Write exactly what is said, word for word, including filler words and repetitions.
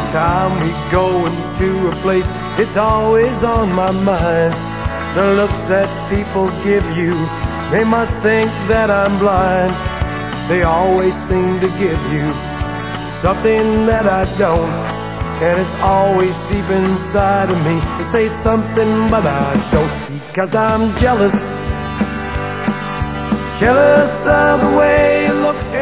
time we go into a place, it's always on my mind. The looks that people give you, they must think that I'm blind. They always seem to give you something that I don't, and it's always deep inside of me to say something, but I don't. Because I'm jealous, jealous of the way you look